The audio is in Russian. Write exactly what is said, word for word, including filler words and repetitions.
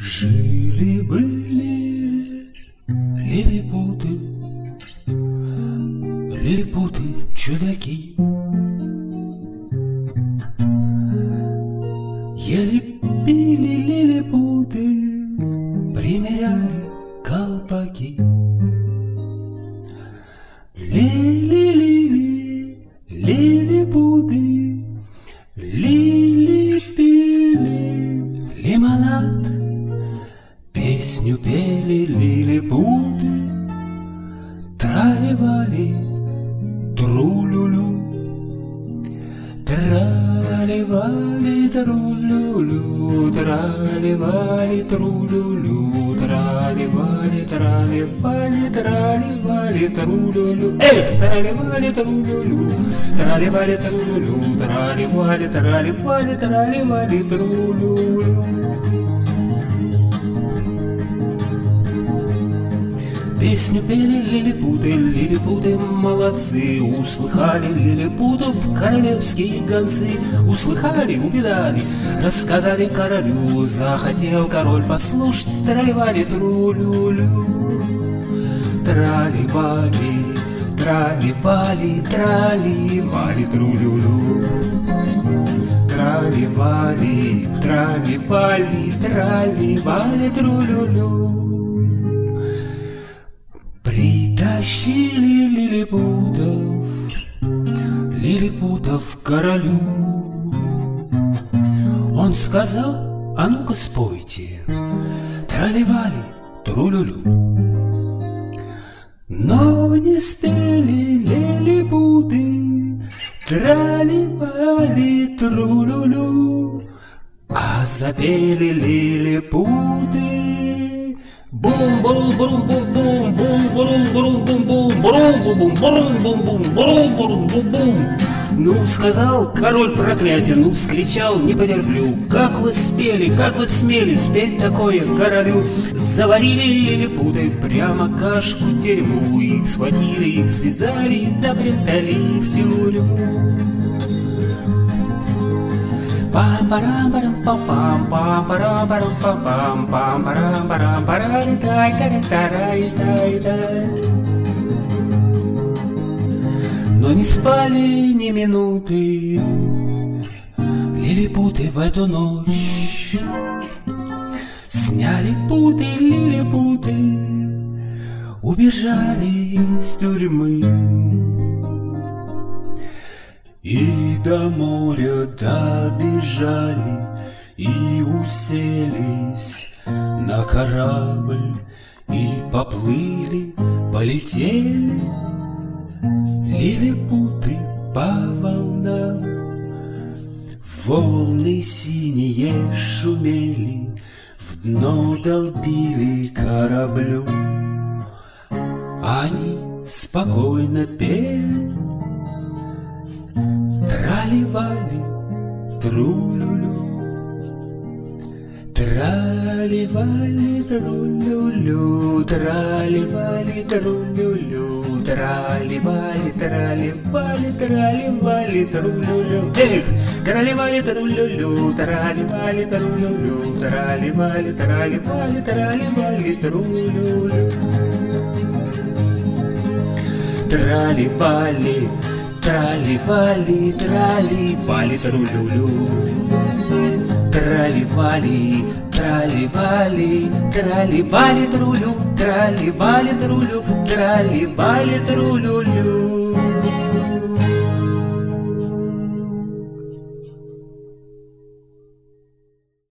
Жили-были лилипуты, лилипуты чудаки. Ели пили лилипуты, примеряли колпаки. Лили-лили, лилипуты, лили-пили лимонад. Песню пели лилипуты, трали-вали, тру-лю-лю. Трали-вали, тру-лю-лю, трали-вали, тру-лю-лю, трали-вали, трали-вали, трали-вали, тру-лю-лю. Эх, трали-вали, тру-лю-лю, трали-вали, тру-лю-лю, трали-вали, трали-вали, трали-вали, тру-лю-лю. Песню пели лилипуты, лилипуты молодцы. Услыхали лилипутов королевские гонцы. Услыхали, увидали, рассказали королю. Захотел король послушать трали-вали, тру-лю-лю. Трали-вали, трали-вали, трали-вали, тру-лю-лю. Трали-вали, трали-вали, трали-вали, тру-лю-лю. Притащили лилипутов, лилипутов королю. Он сказал: а ну-ка спойте, трали-вали, тру-лю-лю. Но не спели лилипуты, трали-вали, тру-лю-лю. А запели лилипуты. Бум-бум-бум-бум-бум-бум-бум-бум-бум-бум-бум-бум-бум-бум-бум-бум-бум-бум. Ну, сказал король проклятие, ну, вскричал: не потерплю. Как вы спели, как вы смели спеть такое королю? Заварили лилипуты прямо кашку дерьму. Их схватили, их связали, запрятали в тюрьму. Но не спали ни минуты лилипуты в эту ночь. Сняли путы лилипуты, убежали из тюрьмы. И до моря добежали, и уселись на корабль, и поплыли, полетели лилипуты по волнам. Волны синие шумели, в дно долбили кораблю. Они спокойно пели: трали-вали, тру-лю-лю. Трали-вали, тру-лю-лю, трали-вали, тру-лю-лю, трали-вали, трали-вали, трали-вали, тру-лю-лю. Эх, трали-вали, тру-лю-лю, трали-вали, тру-лю-лю, трали-вали, трали-вали, трали-вали, тру-лю-лю. Трали-вали, трали-вали, трали-вали, тру-лю-лю. Трали-вали, трали-вали, трали-вали, тру-лю, трали-вали, тру-лю, трали-вали, тру-лю-лю.